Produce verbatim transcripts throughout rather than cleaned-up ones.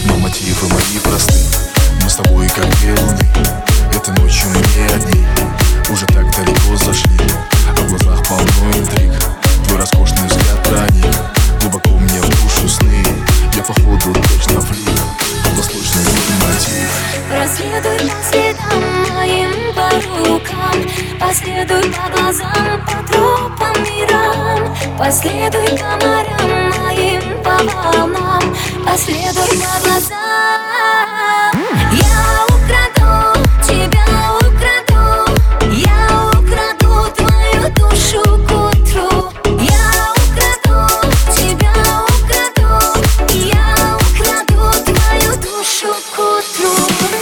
но мотивы мои просты. Мы с тобой как две луны, этой ночью мы не одни. Уже так далеко зашли, а в глазах полно интриг. Твой роскошный взгляд проник глубоко мне в душу сны. Я походу точно флик, послушный твой мотив. Проследуй по следам моим, по рукам, последуй по глазам, по тропам мирам. Последуй по морям моим, по волнам, последуй по глазам. Я украду тебя, украду, я украду твою душу к утру. Я украду тебя, украду, я украду твою душу к утру.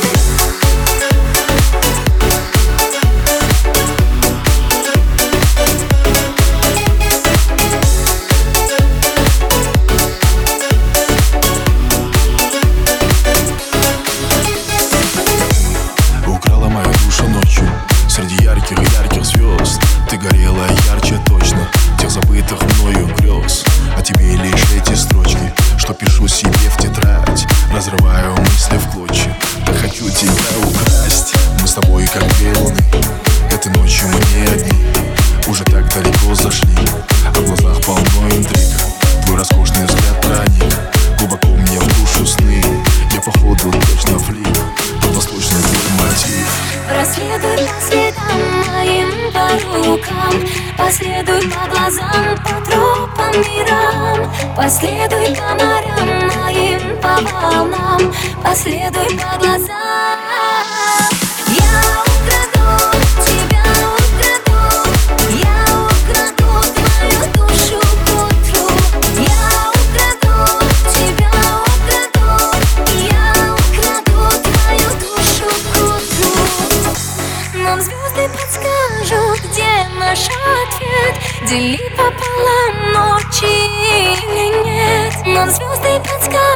Ярких звезд ты горела ярче точно тех забытых мною грез. А тебе лишь эти строчки, что пишу себе в тетрадь, разрываю мысли в клочья. Да хочу тебя украсть. Мы с тобой как две луны, этой ночью мы не одни. Уже так далеко зашли, а в глазах полно интриг. Твой роскошный взгляд проник глубоко мне в душу сны. Я походу точно флик, послушный твой мотив. Проследуй по следам моим, по рукам, последуй по глазам, по тропам мирам. Последуй по морям моим, по волнам, последуй по глазам. Я украду тебя, украду, я украду твою душу к утру. Я украду тебя, украду, я украду твою душу к утру. Нам звезды подскажут, где наш ответ. Дели пополам ночи или нет. Нам звезды подскажут.